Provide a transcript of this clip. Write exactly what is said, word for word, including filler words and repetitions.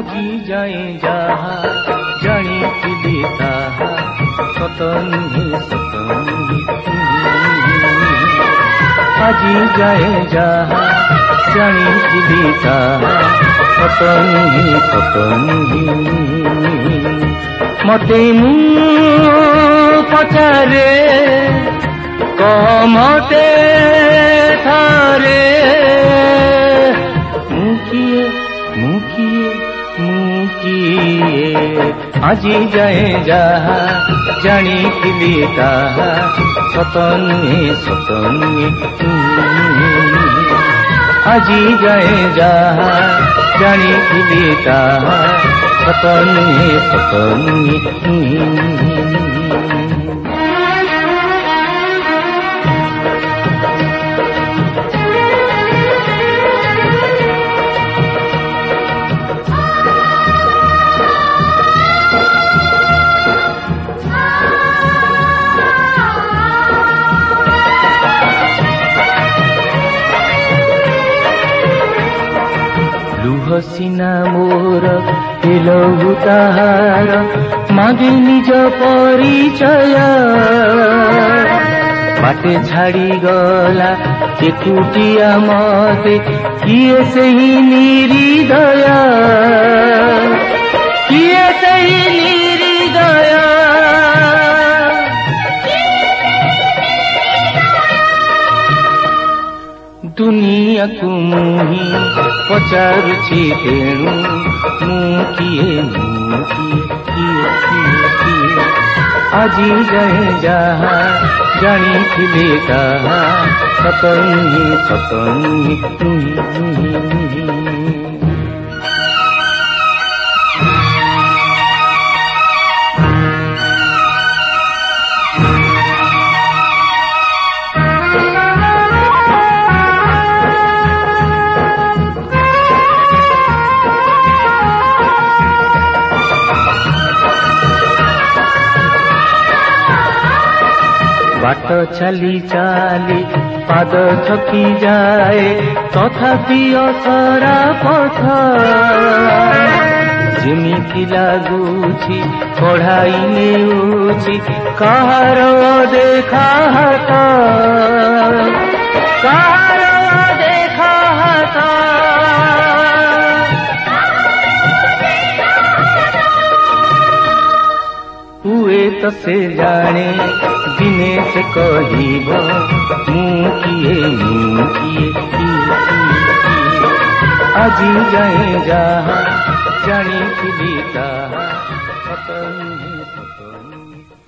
ଆଜି ଯାଏ ଯାହା ଜାଣିଥିଲି ତାହା ସତ ନୁହେଁ ସତ ନୁହେଁ ଆଜି ଯାଏ ଯାହା ଜାଣିଥିଲି ତାହା ସତ ନୁହେଁ ସତ ନୁହେଁ ମତେ ମୁଁ ପଚାରେ କମତେ ଥରେ ମୁଁ କିଏ ମୁଁ କିଏ ମୁଁ କିଏ ଆଜି ଯାଏ ଯାହା ଜାଣିଥିଲି ତାହା ସତ ନୁହେଁ ସତ ନୁହେଁ ଆଜି ଯାଏ ଯାହା ଜାଣିଥିଲି ତାହା ସତ ନୁହେଁ ସତ ନୁହେଁ ସିନା ମୋର ହେଲୁ ତାହାର ମାଗେ ନିଜ ପରିଚୟ ବାଟେ ଛାଡ଼ିଗଲା ଏକୁଟିଆ ମତେ କିଏ ସେହି ନିରିଦୟ କିଏ ସେହି ନିରିଦୟ ଦୁନିଆକୁ ମୁଁ ହିଁ ପଚାରୁଛି ତେଣୁ ମୁଁ କିଏ ମୁଁ କିଏ କିଏ କିଏ କିଏ ଆଜି ଯାଏ ଯାହା ଜାଣିଥିଲି ତାହା ସତ ନୁହେଁ ସତ ନୁହେଁ ନୁହେଁ ନୁହେଁ ନୁହେଁ ବାଟ ଚାଲି ଚାଲି ପାଦ ଥକି ଯାଏ ତଥାପି ଅସରା ପଥ ଯେମିତି ଲାଗୁଛି କଢ଼ାଇ ନେଉଛି କାହାର ଦେଖା ହାତ କାହାର ଦେଖା ହାତ ହୁଏ ତ ସେ ଜାଣେ ଦିନେ ସେ କହିବ ମୁଁ କିଏ ମୁଁ କିଏ କିଏ କିଏ ଆଜି ଯାଏ ଯାହା ଜାଣିଥିଲି ତାହା ସତ ନୁହେଁ ସତ ନୁହେଁ